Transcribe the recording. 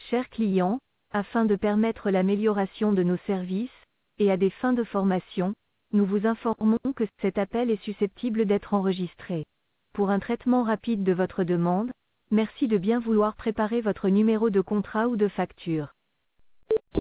Chers clients, afin de permettre l'amélioration de nos services, et à des fins de formation, nous vous informons que cet appel est susceptible d'être enregistré. Pour un traitement rapide de votre demande, merci de bien vouloir préparer votre numéro de contrat ou de facture.